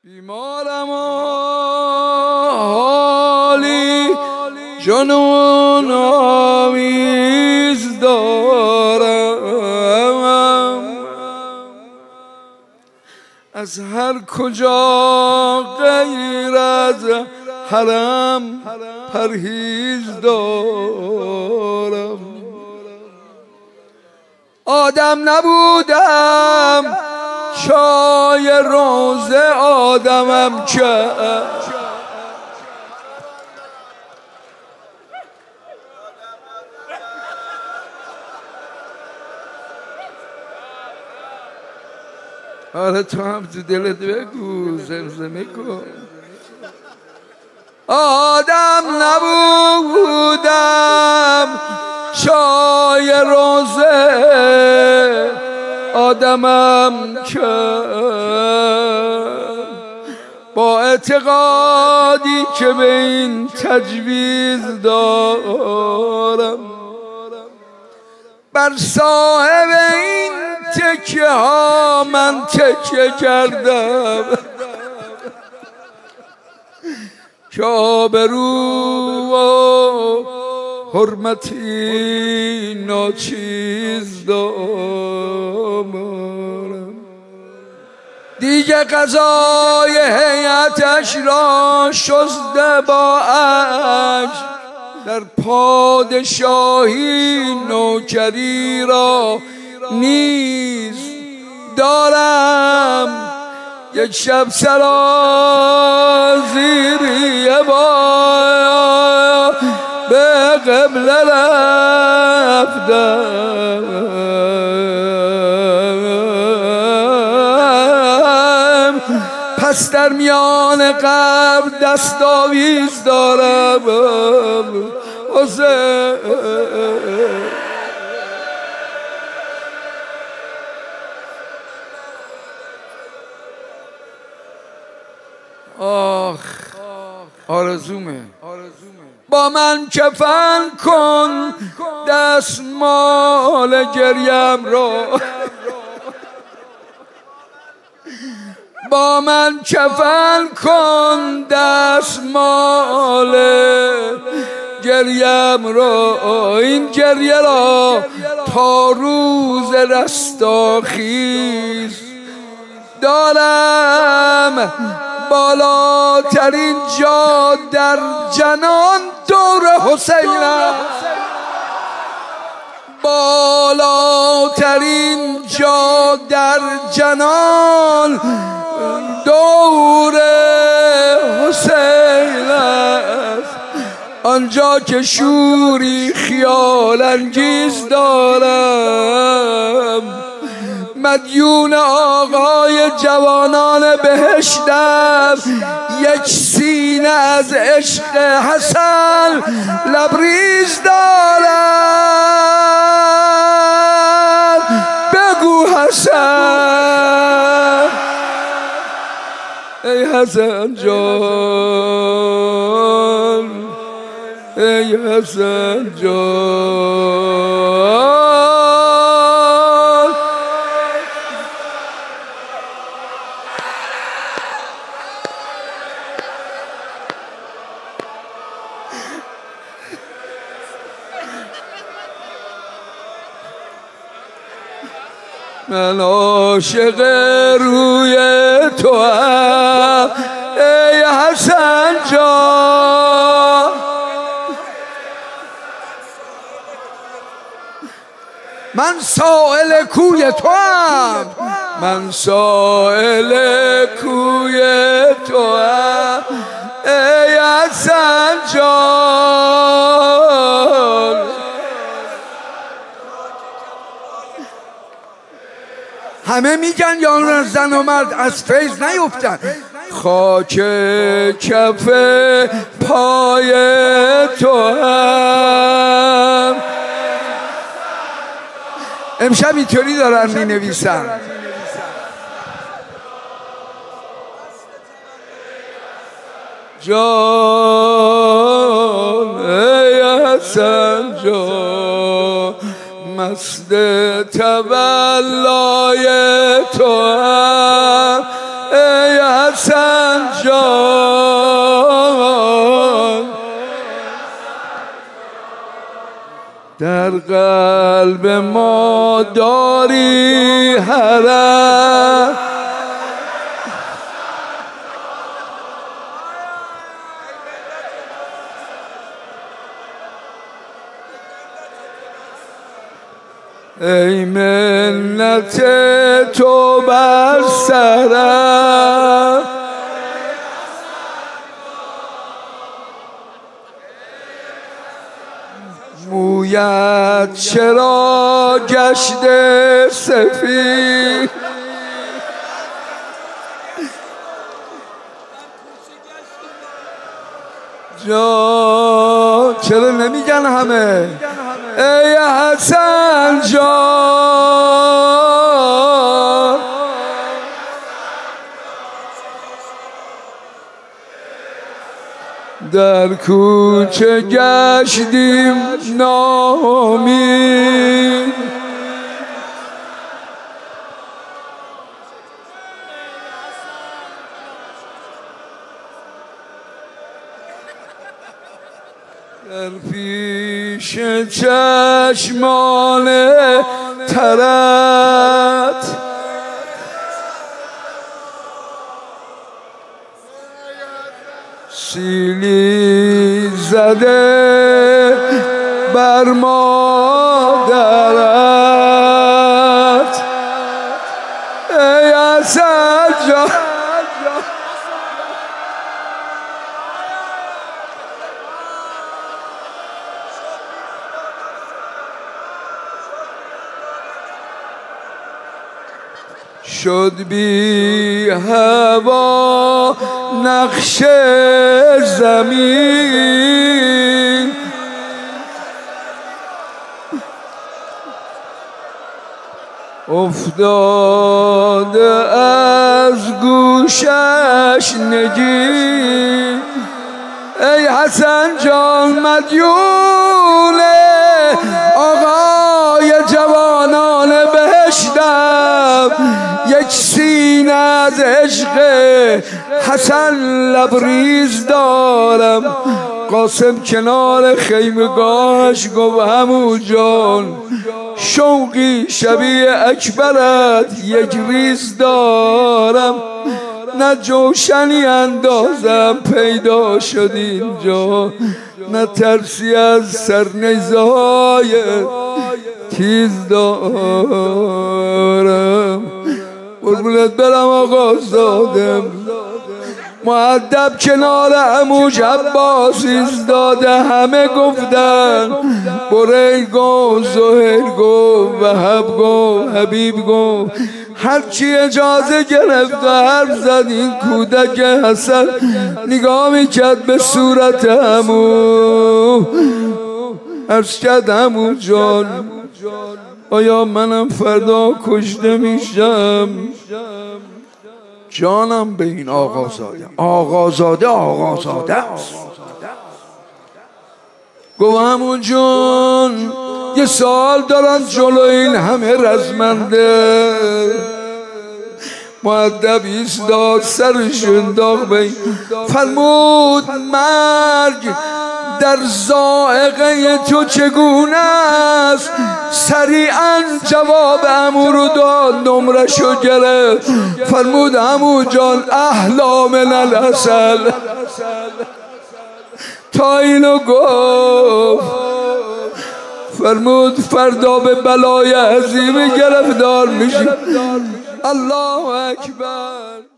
بیمارم و حالی جنون آمیز دارم، از هر کجا غیر از حرم پرهیز دارم. آدم نبودم چای روزه آدمم که آره تو هم تو دلت بگو زمزمه کن. آدم نبودم چای روزه آدمم که با اعتقادی که به این تجویز دارم، بر صاحب این تکیه ها من تکیه کردم که آبرو و حرمتی ناچیز دارم. دیگه قضای هیئتش را شسته با عشق، در پادشاهی نوکری را نیز دارم. یک شب سرازیری با به قبله رفتم، پس در میان قبر دست آویز دارم. آخ آرزومه با من کفن کن دستمال گریم را، با من کفن کن دستمال گریم را، این گریه را تا روز رستاخیز دارم. بالاترین جا در جنان دور حسین است، بالاترین جا در جنان دور حسین است، آنجا که شوری خیال انگیز دارم. مدیون آقای جوانان بهشتم، یک سینه از عشق حسن لبریز دارم. بگو حسن، ای حسن جان، ای حسن جان. من عاشق روی تو هم ای حسن جان، من سائل کوی تو هم، من سائل کوی تو هم ای حسن جان. همه میگن یا زن و مرد از فیض نیفتن، خاک کف پای تو هم. امشب اینطوری دارن می نویسن، جان ای حسن جان، مست تولای تو هم ای حسن در قلب ما داری حرم، ای منت تو بر سرم، مویت چرا گشته سفید، جان چرا نمیگن همه ای حسن جان، در کوچه گشتیم ناامید، در پیش چشمان ترت سیلی زده بر مادرت، ای حسن جان شد بی هوا نقش زمین، افتاده از گوشش نگین، ای حسن جان مدیون آقای جوانان بهشتم، یک سینه از عشق حسن لبریز دارم، قاسم کنار خیمگاهش گفت عمو جان شوقی شبیه اکبرت یک ریز دارم، نه جوشنی اندازم پیدا شد اینجا، نه ترسی از سرنیزه های تیز دارم، قربونت برم آقا زادم، مؤدب کنار عموش عباس ایستاده، همه گفتن برید گفت، زهیر گفت، وهب گفت، حبیب گفت، هرچی اجازه گرفت و حرف زد. این کودک حسن نگاه میکرد به صورت عمو، عرض کرد عمو جان آیا منم فردا کشته میشم؟ جانم به این آقازاده، آقازاده است. گفت عمو جون یه سال دارن جلو این همه رزمنده، مؤدب ایستاد سرش انداخت به فرمود مرگ در ذائقه تو چگونه است؟ سریعا جواب عمو رو داد، نمرشو گرفت، فرمود عمو جان احلا من العسل، تا اینو گفت فرمود فردا به بلای عظیم گرفتار میشی. الله اکبر.